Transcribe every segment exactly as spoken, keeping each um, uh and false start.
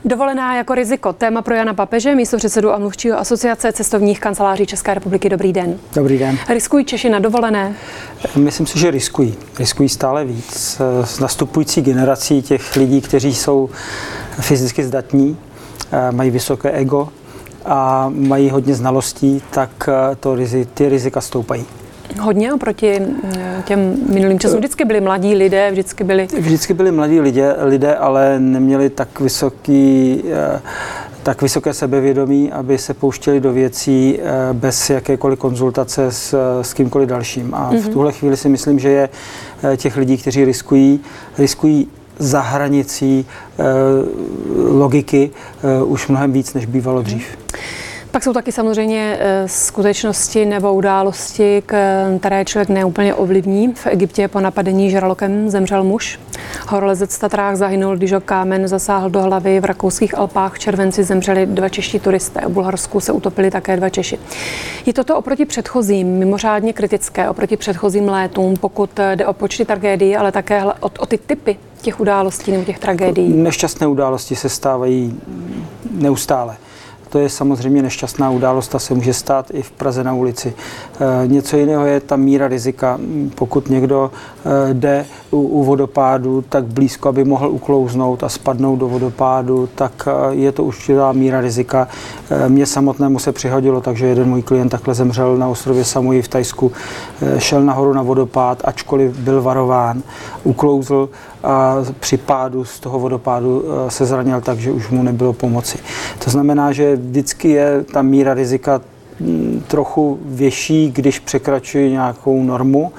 Dovolená jako riziko. Téma pro Jana Papeže, místopředsedu a mluvčího Asociace cestovních kanceláří České republiky. Dobrý den. Dobrý den. Riskují Češi na dovolené? Myslím si, že riskují. Riskují stále víc. S nastupující generací těch lidí, kteří jsou fyzicky zdatní, mají vysoké ego a mají hodně znalostí, tak to, ty rizika stoupají. Hodně oproti těm minulým časům. Vždycky byli mladí lidé, vždycky byli... Vždycky byli mladí lidé, lidé, ale neměli tak vysoký, tak vysoké sebevědomí, aby se pouštěli do věcí bez jakékoliv konzultace s, s kýmkoliv dalším. A v tuhle chvíli si myslím, že je těch lidí, kteří riskují, riskují za hranicí eh, logiky eh, už mnohem víc, než bývalo dřív. Pak jsou taky samozřejmě skutečnosti nebo události, které člověk neúplně ovlivní. V Egyptě po napadení žralokem zemřel muž. Horolezec v Tatrách zahynul, když ho kámen zasáhl do hlavy. V rakouských Alpách v červenci zemřeli dva čeští turisté. V Bulharsku se utopili také dva Češi. Je toto oproti předchozím mimořádně kritické, oproti předchozím létům, pokud jde o počty tragédií, ale také o, o ty typy těch událostí nebo těch tragédií? Nešťastné události se stávají neustále. To je samozřejmě nešťastná událost, ta se může stát i v Praze na ulici. E, něco jiného je ta míra rizika. Pokud někdo e, jde u, u vodopádu tak blízko, aby mohl uklouznout a spadnout do vodopádu, tak e, je to určitá míra rizika. E, mně samotnému se přihodilo, takže jeden můj klient takhle zemřel na ostrově Samui v Thajsku. E, šel nahoru na vodopád, ačkoliv byl varován, uklouzl a při pádu z toho vodopádu se zranil tak, že už mu nebylo pomoci. To znamená, že vždycky je ta míra rizika trochu větší, když překračují nějakou normu.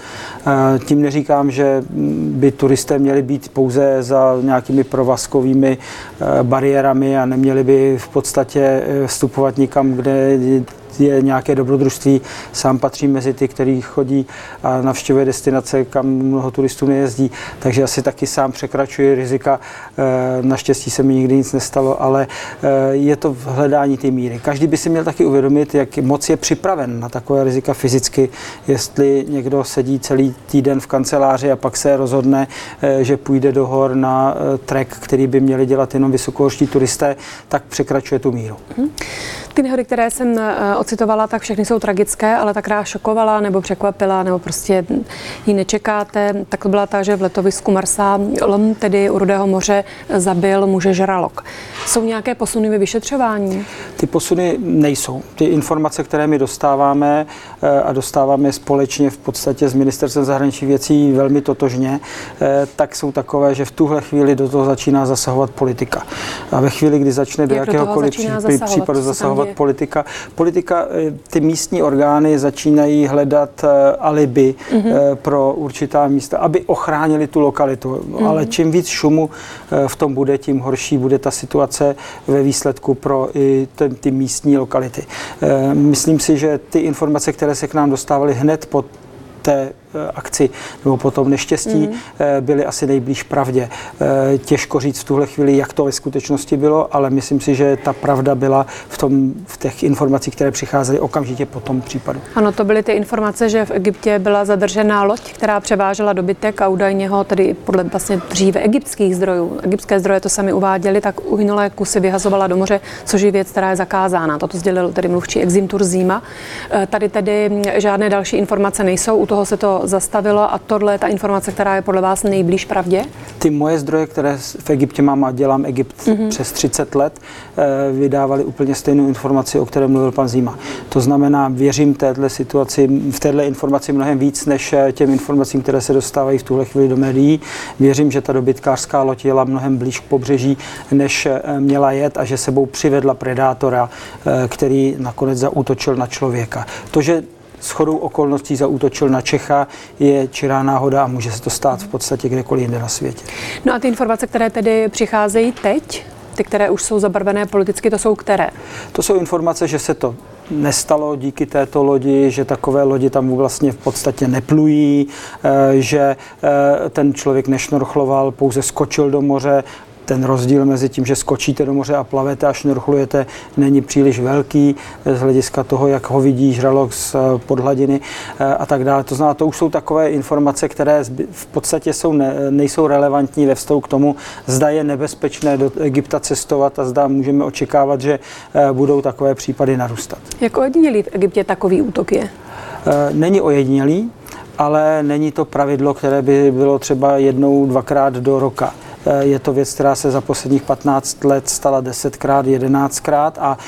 Tím neříkám, že by turisté měli být pouze za nějakými provazkovými bariérami a neměli by v podstatě vstupovat nikam, kde je nějaké dobrodružství. Sám patří mezi ty, kteří chodí a navštěvuje destinace, kam mnoho turistů nejezdí, takže asi taky sám překračuje rizika. Naštěstí se mi nikdy nic nestalo, ale je to v hledání té míry. Každý by si měl taky uvědomit, jak moc je připraven na takové rizika fyzicky. Jestli někdo sedí celý týden v kanceláři a pak se rozhodne, že půjde do hor na trek, který by měli dělat jenom vysokohorští turisté, tak překračuje tu míru. Hmm. Ty nehody, které jsem ocitovala, tak všechny jsou tragické, ale ta, která šokovala nebo překvapila, nebo prostě ji nečekáte, tak to byla ta, že v letovisku Marsa, tedy u Rudého moře, zabil muže žralok. Jsou nějaké posuny ve vyšetřování? Ty posuny nejsou. Ty informace, které my dostáváme a dostáváme společně v podstatě s Ministerstvem zahraničních věcí velmi totožně, tak jsou takové, že v tuhle chvíli do toho začíná zasahovat politika. A ve chvíli, kdy začne do jakéhokoliv případu zasahovat politika, politika, ty místní orgány začínají hledat alibi mm-hmm. pro určitá místa, aby ochránili tu lokalitu. Mm-hmm. Ale čím víc šumu v tom bude, tím horší bude ta situace ve výsledku pro i ten, ty místní lokality. Myslím si, že ty informace, které se k nám dostávaly hned po té akci nebo po tom neštěstí, mm. byly asi nejblíž pravdě. Těžko říct v tuhle chvíli, jak to ve skutečnosti bylo, ale myslím si, že ta pravda byla v, tom, v těch informacích, které přicházely okamžitě po tom případu. Ano, to byly ty informace, že v Egyptě byla zadržená loď, která převážela dobytek a údajně ho tedy podle vlastně dříve egyptských zdrojů, egyptské zdroje to sami uváděli, tak uhynulé kusy vyhazovala do moře, což je věc, která je zakázána. Toto sdělil tedy mluvčí Eximtur Zima. Tady tedy žádné další informace nejsou, u toho se to zastavilo a tohle je ta informace, která je podle vás nejblíž pravdě? Ty moje zdroje, které v Egyptě mám a dělám Egypt mm-hmm. přes třicet let, vydávali úplně stejnou informaci, o které mluvil pan Zima. To znamená, věřím téhle situaci, v téhle informaci mnohem víc, než těm informacím, které se dostávají v tuhle chvíli do médií. Věřím, že ta dobytkářská loď jela mnohem blíž k pobřeží, než měla jet a že sebou přivedla predátora, který nakonec zaútočil na člověka. To, že shodou okolností zaútočil na Čecha, je čirá náhoda a může se to stát v podstatě kdekoliv jinde na světě. No a ty informace, které tedy přicházejí teď, ty, které už jsou zabarvené politicky, to jsou které? To jsou informace, že se to nestalo díky této lodi, že takové lodi tam vlastně v podstatě neplují, že ten člověk nešnorchloval, pouze skočil do moře, ten rozdíl mezi tím, že skočíte do moře a plavete a šnorchlujete, není příliš velký z hlediska toho, jak ho vidí žralok z podhladiny a tak dále. To znamená, to už jsou takové informace, které v podstatě jsou ne, nejsou relevantní ve vztahu k tomu, zda je nebezpečné do Egypta cestovat a zda můžeme očekávat, že budou takové případy narůstat. Jak ojedinělý v Egyptě takový útok je? Není ojedinělý, ale není to pravidlo, které by bylo třeba jednou, dvakrát do roka. Je to věc, která se za posledních patnáct let stala desetkrát, jedenáctkrát a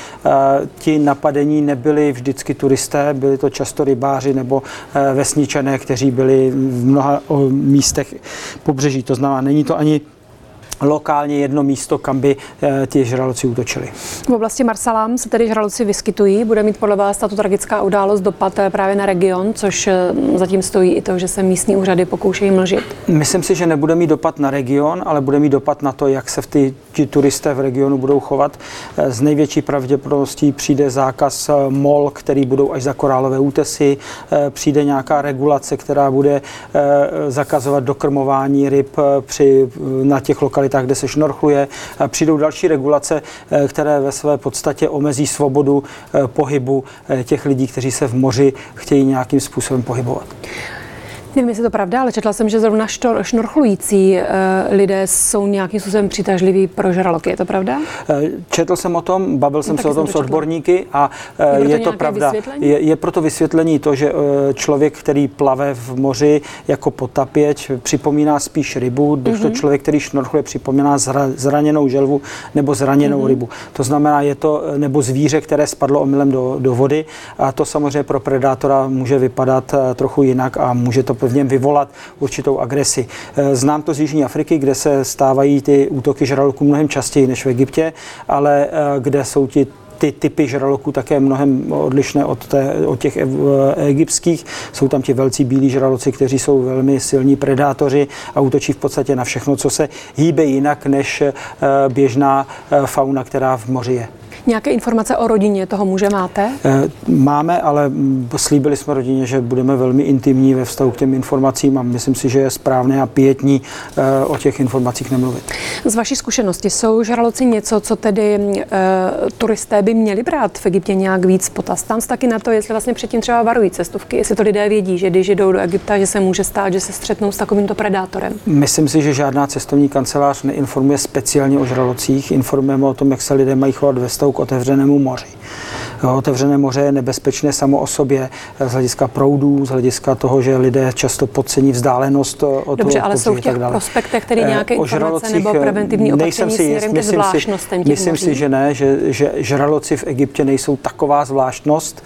ti napadení nebyli vždycky turisté, byli to často rybáři nebo vesničané, kteří byli v mnoha místech pobřeží. To znamená, není to ani lokálně jedno místo, kam by ti žraloci útočili. V oblasti Marsalam se tedy žraloci vyskytují. Bude mít podle vás tato tragická událost dopad právě na region, což zatím stojí i to, že se místní úřady pokoušejí mlžit? Myslím si, že nebude mít dopad na region, ale bude mít dopad na to, jak se v ty, ti turisté v regionu budou chovat. Z největší pravděpodobností přijde zákaz mol, který budou až za korálové útesy, přijde nějaká regulace, která bude zakazovat dokrmování ryb při, na těch lokalitách, kde se šnorchluje. Přijdou další regulace, které ve své podstatě omezí svobodu pohybu těch lidí, kteří se v moři chtějí nějakým způsobem pohybovat. Nevím, jestli je to pravda, ale četla jsem, že zrovna štor, šnorchlující e, lidé jsou nějakým způsobem přitažliví pro žraloky. Je to pravda? Četl jsem o tom, bavil no, jsem se o tom s odborníky a je, je to pravda. Je, je proto vysvětlení to, že člověk, který plave v moři jako potapěč, připomíná spíš rybu, když mm-hmm. to člověk, který šnorchluje, připomíná zra, zraněnou želvu nebo zraněnou mm-hmm. rybu. To znamená, je to nebo zvíře, které spadlo omylem do, do vody a to samozřejmě pro predátora může vypadat trochu jinak a může to v něm vyvolat určitou agresi. Znám to z Jižní Afriky, kde se stávají ty útoky žraloků mnohem častěji než v Egyptě, ale kde jsou ti ty typy žraloků také mnohem odlišné od, té, od těch egyptských. Jsou tam ti velcí bílí žraloci, kteří jsou velmi silní predátoři a útočí v podstatě na všechno, co se hýbe jinak než běžná fauna, která v moři je. Nějaké informace o rodině toho muže máte? Máme, ale slíbili jsme rodině, že budeme velmi intimní ve vztahu k těm informacím a myslím si, že je správné a pietní o těch informacích nemluvit. Z vaší zkušenosti jsou žraloci něco, co tedy e, turisté by měli brát v Egyptě nějak víc potaz? Tam taky na to, jestli vlastně předtím třeba varují cestovky, jestli to lidé vědí, že když jdou do Egypta, že se může stát, že se střetnou s takovýmto predátorem. Myslím si, že žádná cestovní kancelář neinformuje speciálně o žralocích, informujeme o tom, jak se lidé mají chovat ve vztahu k otevřenému moři. Otevřené moře je nebezpečné samo o sobě z hlediska proudů, z hlediska toho, že lidé často podcení vzdálenost od Dobře, toho ale jsou v těch prospektech tedy nějaké informace nebo preventivní opatření směrem ke zvláštnostem těch Myslím moří? si, že ne, že, že žraloci v Egyptě nejsou taková zvláštnost,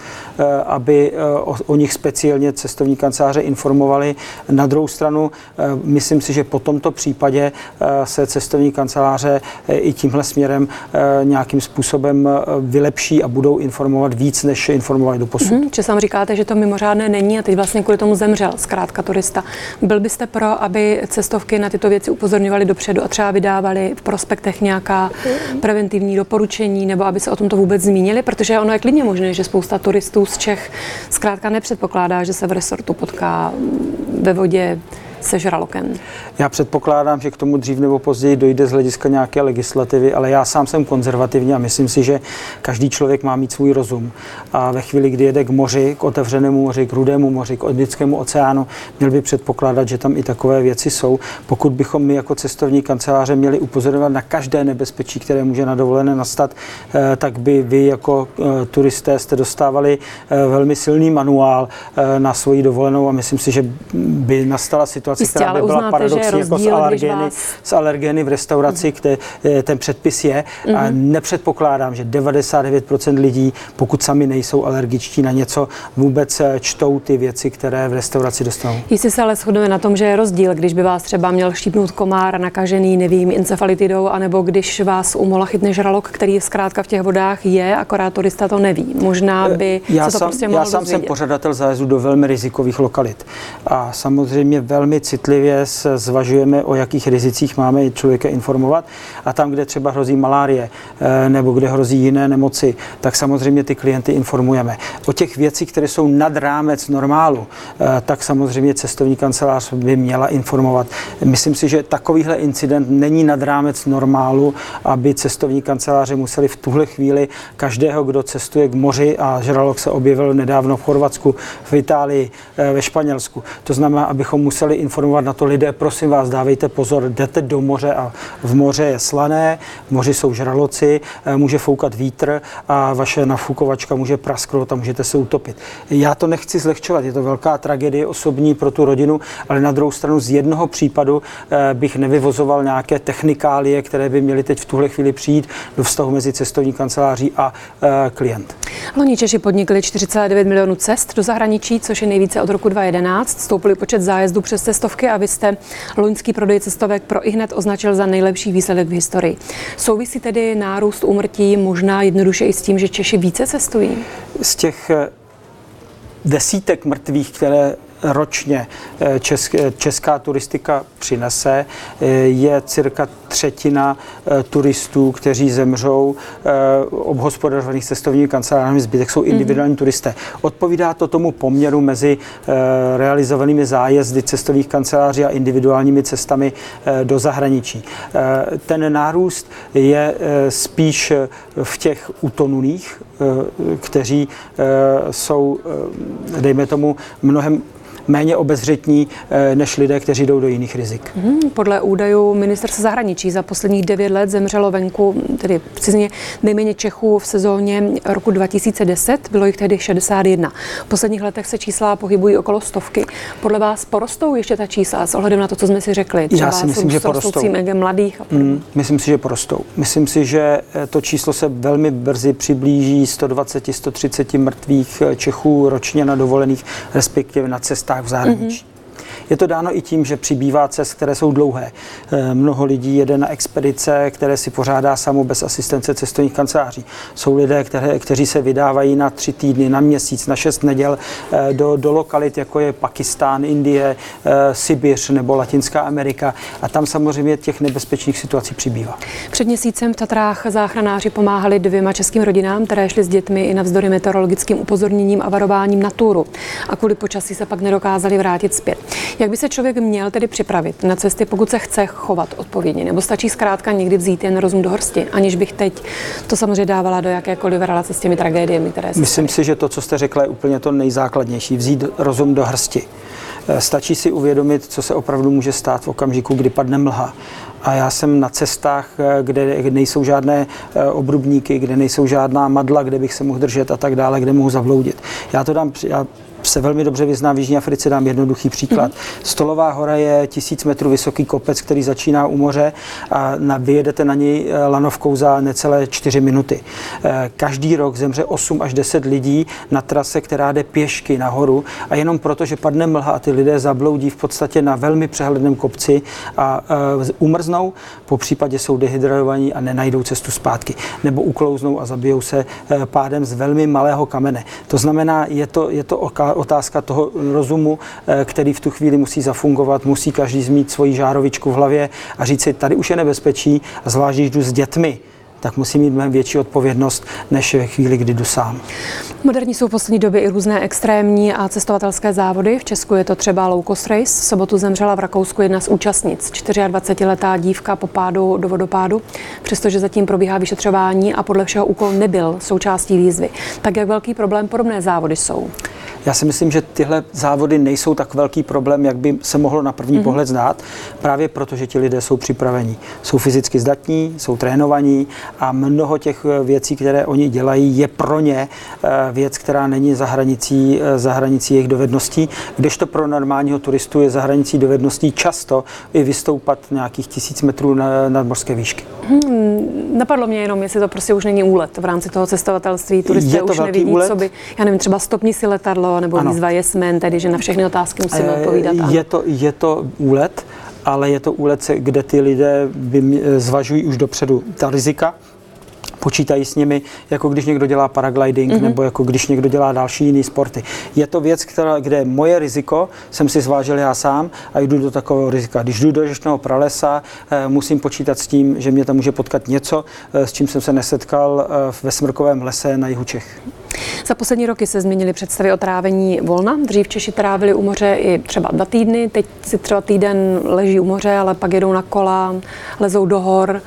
aby o, o nich speciálně cestovní kanceláře informovali. Na druhou stranu, myslím si, že po tomto případě se cestovní kanceláře i tímhle směrem nějakým způsobem vylepší a budou informovat víc, než informovali doposud. Mm-hmm, že sám říkáte, že to mimořádné není a teď vlastně kvůli tomu zemřel zkrátka turista. Byl byste pro, aby cestovky na tyto věci upozorňovaly dopředu a třeba vydávali v prospektech nějaká preventivní doporučení, nebo aby se o tomto vůbec zmínili, protože ono je klidně možné, že spousta turistů z Čech zkrátka nepředpokládá, že se v resortu potká ve vodě se žralokem. Já předpokládám, že k tomu dřív nebo později dojde z hlediska nějaké legislativy, ale já sám jsem konzervativní a myslím si, že každý člověk má mít svůj rozum. A ve chvíli, kdy jede k moři, k otevřenému moři, k Rudému moři, k Indickému oceánu, měl by předpokládat, že tam i takové věci jsou. Pokud bychom my jako cestovní kanceláře měli upozorňovat na každé nebezpečí, které může na dovolené nastat, tak by vy jako turisté jste dostávali velmi silný manuál na svoji dovolenou a myslím si, že by nastala situace, Jistě, která by byla uznáte, paradoxní jako s alergeny, vás... s alergeny v restauraci, kde ten předpis je. Mm-hmm. A nepředpokládám, že devadesát devět procent lidí, pokud sami nejsou alergičtí na něco, vůbec čtou ty věci, které v restauraci dostanou. Jistě se ale shodneme na tom, že je rozdíl, když by vás třeba měl štípnout komár nakažený, nevím, encefalitidou, anebo když vás u mola chytne žralok, který zkrátka v těch vodách je, akorát turista to neví. Možná by já se to sám, prostě mohl Já sám dozvědět. jsem pořadatel zájezdu do velmi rizikových lokalit. A samozřejmě velmi velmi citlivě zvažujeme, o jakých rizicích máme člověka informovat. A tam, kde třeba hrozí malárie nebo kde hrozí jiné nemoci, tak samozřejmě ty klienty informujeme. O těch věcích, které jsou nad rámec normálu, tak samozřejmě cestovní kancelář by měla informovat. Myslím si, že takovýhle incident není nad rámec normálu, aby cestovní kanceláře museli v tuhle chvíli každého, kdo cestuje k moři, a žralok se objevil nedávno v Chorvatsku, v Itálii, ve Španělsku. To znamená, abychom museli informovat na to lidé, prosím vás, dávejte pozor, jdete do moře a v moře je slané, v moři jsou žraloci, může foukat vítr a vaše nafukovačka může prasknout a můžete se utopit. Já to nechci zlehčovat, je to velká tragédie osobní pro tu rodinu, ale na druhou stranu z jednoho případu bych nevyvozoval nějaké technikálie, které by měly teď v tuhle chvíli přijít do vztahu mezi cestovní kanceláří a klient. Loni Češi podnikli čtyři celé devět milionů cest do zahraničí, což je nejvíce od roku dva tisíce jedenáct. Stoupil počet zájezdů přes cestovky a vy jste loňský prodej cestovek pro ihned označil za nejlepší výsledek v historii. Souvisí tedy nárůst úmrtí možná jednoduše i s tím, že Češi více cestují? Z těch desítek mrtvých, které ročně české, česká turistika přinese, je cirka třetina turistů, kteří zemřou obhospodařovaných cestovními kancelářemi, zbytek jsou individuální mm-hmm. turisté. Odpovídá to tomu poměru mezi realizovanými zájezdy cestovních kanceláří a individuálními cestami do zahraničí. Ten nárůst je spíš v těch utonulých, kteří jsou, dejme tomu, mnohem méně obezřetní než lidé, kteří jdou do jiných rizik. Hmm, podle údajů ministerstva zahraničí za posledních devět let zemřelo venku, tedy přesně nejméně Čechů v sezóně roku dva tisíce deset, bylo jich tehdy šedesát jedna. V posledních letech se čísla pohybují okolo stovky. Podle vás porostou ještě ta čísla s ohledem na to, co jsme si řekli? Já si myslím, že porostou. Mladých a hmm, myslím si, že porostou. Myslím si, že to číslo se velmi brzy přiblíží sto dvacet až sto třicet mrtvých Čechů ročně na dovolených, respektive na cestách v zahraničí. Mm-hmm. Je to dáno i tím, že přibývá cest, které jsou dlouhé. Mnoho lidí jede na expedice, které si pořádá samo bez asistence cestovních kanceláří. Jsou lidé, které, kteří se vydávají na tři týdny, na měsíc, na šest neděl do, do lokalit, jako je Pakistán, Indie, Sibiř nebo Latinská Amerika. A tam samozřejmě těch nebezpečných situací přibývá. Před měsícem v Tatrách záchranáři pomáhali dvěma českým rodinám, které šly s dětmi i navzdory meteorologickým upozorněním a varováním na túru. A kvůli počasí se pak nedokázali vrátit zpět. Jak by se člověk měl tedy připravit na cesty, pokud se chce chovat odpovědně? Nebo stačí zkrátka někdy vzít jen rozum do hrsti, aniž bych teď to samozřejmě dávala do jakékoliv relace s těmi tragédiemi, které se Myslím si, že to, co jste řekla, je úplně to nejzákladnější. Vzít rozum do hrsti. Stačí si uvědomit, co se opravdu může stát v okamžiku, kdy padne mlha. A já jsem na cestách, kde nejsou žádné obrubníky, kde nejsou žádná madla, kde bych se mohl držet a tak dále, kde mohu zavloudit. Já to dám, já se velmi dobře vyznám v Jižní Africe, dám jednoduchý příklad. Mm-hmm. Stolová hora je tisíc metrů vysoký kopec, který začíná u moře a na, vyjedete na něj lanovkou za necelé čtyři minuty. Každý rok zemře osm až deset lidí na trase, která jde pěšky nahoru a jenom proto, že padne mlha a ty lidé zabloudí v podstatě na velmi přehledném kopci a uh, umrznou, po případě jsou dehydrovaní a nenajdou cestu zpátky. Nebo uklouznou a zabijou se uh, pádem z velmi malého kamene. To znamená, je to, je to oka, otázka toho rozumu, který v tu chvíli musí zafungovat, musí každý mít svoji žárovičku v hlavě a říct si, tady už je nebezpečí, a zvlášť, když jdu s dětmi, tak musí mít mnohem větší odpovědnost, než ve chvíli, kdy jdu sám. Moderní jsou v poslední době i různé extrémní a cestovatelské závody. V Česku je to třeba low cost race. V sobotu zemřela v Rakousku jedna z účastnic, dvacetičtyřletá dívka po pádu do vodopádu, přestože zatím probíhá vyšetřování a podle všeho úkol nebyl součástí výzvy. Tak jak velký problém podobné závody jsou? Já si myslím, že tyhle závody nejsou tak velký problém, jak by se mohlo na první mm-hmm. pohled zdát, právě proto, že ti lidé jsou připraveni. Jsou fyzicky zdatní, jsou trénovaní a mnoho těch věcí, které oni dělají, je pro ně věc, která není za hranicí, za hranicí jejich dovedností, kdežto pro normálního turistu je za hranicí dovedností často i vystoupat nějakých tisíc metrů na nadmořské výšky. Hmm, napadlo mě jenom, jestli to prostě už není úlet v rámci toho cestovatelství. Turisté už nevidí, úlet. co by, já nevím, třeba stopni si letadlo, nebo ano. výzva Yes Man, tedy že na všechny otázky musíme odpovídat. Je to, je to úlet, ale je to úlet, kde ty lidé zvažují už dopředu ta rizika. počítají s nimi, jako když někdo dělá paragliding mm-hmm. nebo jako když někdo dělá další jiný sporty. Je to věc, která, kde moje riziko jsem si zvážil já sám a jdu do takového rizika. Když jdu do deštného pralesa, musím počítat s tím, že mě tam může potkat něco, s čím jsem se nesetkal ve smrkovém lese na jihu Čech. Za poslední roky se změnily představy o trávení volna. Dřív Češi trávili u moře i třeba dva týdny, teď si třeba týden leží u moře, ale pak jedou na kola, lezou do hor,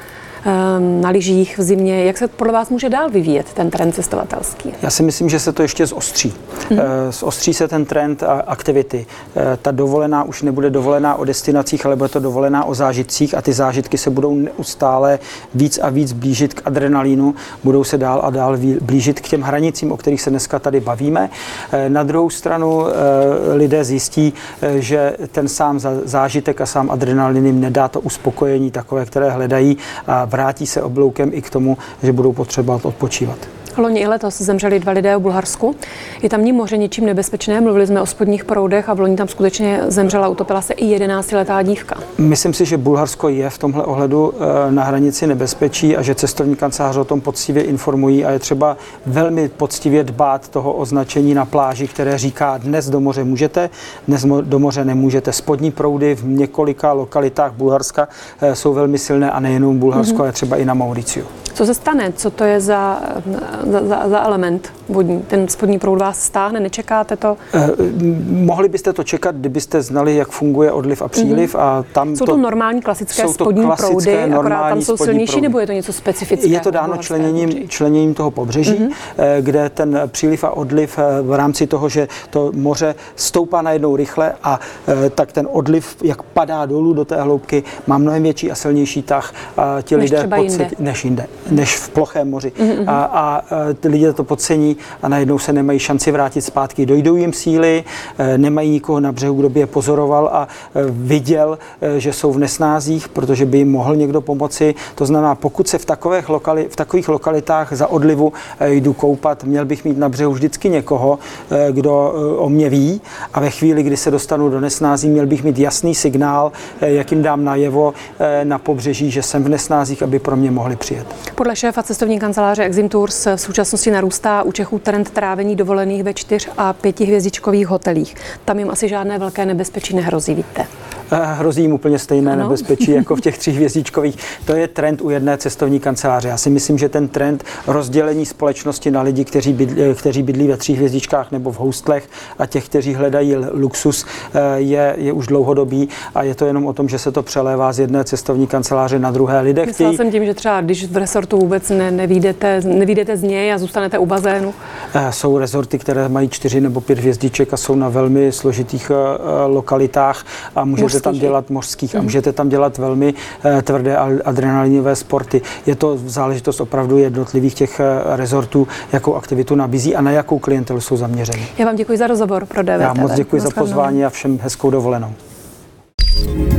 na lyžích v zimě. Jak se podle vás může dál vyvíjet ten trend cestovatelský? Já si myslím, že se to ještě zostří. Hmm. Zostří se ten trend aktivity. Ta dovolená už nebude dovolená o destinacích, ale bude to dovolená o zážitcích a ty zážitky se budou neustále víc a víc blížit k adrenalínu, budou se dál a dál blížit k těm hranicím, o kterých se dneska tady bavíme. Na druhou stranu lidé zjistí, že ten sám zážitek a sám adrenalin jim nedá to uspokojení takové, které hledají, a vrátí se obloukem i k tomu, že budou potřebovat odpočívat. Loni i letos zemřeli dva lidé v Bulharsku. Je tamní moře ničím nebezpečné, mluvili jsme o spodních proudech a v loni tam skutečně zemřela, utopila se i jedenáctiletá dívka. Myslím si, že Bulharsko je v tomhle ohledu na hranici nebezpečí a že cestovní kanceláře o tom poctivě informují a je třeba velmi poctivě dbát toho označení na pláži, které říká, dnes do moře můžete, dnes do moře nemůžete. Spodní proudy v několika lokalitách Bulharska jsou velmi silné a nejenom Bulharsko, mm-hmm. ale třeba i na Mauriciu. Co se stane? Co to je za, za, za, za element vodní? Ten spodní proud vás stáhne, nečekáte to? Eh, mohli byste to čekat, kdybyste znali, jak funguje odliv a příliv. Mm-hmm. A tam jsou to, to normální klasické jsou to spodní klasické, proudy, akorát tam jsou silnější, proudy. Nebo je to něco specifického? Je to dáno členěním, členěním toho pobřeží, mm-hmm. eh, kde ten příliv a odliv eh, v rámci toho, že to moře stoupá najednou rychle a eh, tak ten odliv, jak padá dolů do té hloubky, má mnohem větší a silnější tah a ti než lidé třeba pocit, jinde. než jinde. Než v plochém moři. Mm-hmm. A, a ty lidé to podcení a najednou se nemají šanci vrátit zpátky. Dojdou jim síly, nemají nikoho na břehu, kdo by je pozoroval a viděl, že jsou v nesnázích, protože by jim mohl někdo pomoci. To znamená, pokud se v takových, lokali, v takových lokalitách za odlivu jdu koupat, měl bych mít na břehu vždycky někoho, kdo o mě ví a ve chvíli, kdy se dostanu do nesnází, měl bych mít jasný signál, jak jim dám najevo na pobřeží, že jsem v nesnázích, aby pro mě mohli přijet. Podle šéfa cestovní kanceláře Exim Tours v současnosti narůstá u Čechů trend trávení dovolených ve čtyř a pětihvězdičkových hotelích. Tam jim asi žádné velké nebezpečí nehrozí, víte? Hrozí jim úplně stejné ano. nebezpečí jako v těch tříhvězdičkových. To je trend u jedné cestovní kanceláře. Já si myslím, že ten trend rozdělení společnosti na lidi, kteří bydlí, kteří bydlí ve tříhvězdičkách nebo v hostlech a těch, kteří hledají luxus, je, je už dlouhodobý a je to jenom o tom, že se to přelévá z jedné cestovní kanceláře na druhé. Lidé Myslela chtějí... jsem tím, že třeba když v resortu vůbec ne, nevídete, nevídete z něj a zůstanete u bazénu. Jsou rezorty, které mají čtyři nebo pět hvězdiček a jsou na velmi složitých lokalitách a můžete tam dělat mořských a můžete tam dělat velmi tvrdé adrenalinové sporty. Je to záležitost opravdu jednotlivých těch rezortů, jakou aktivitu nabízí a na jakou klientelu jsou zaměřeni. Já vám děkuji za rozhovor pro D V T V. Já moc děkuji za pozvání a všem hezkou dovolenou.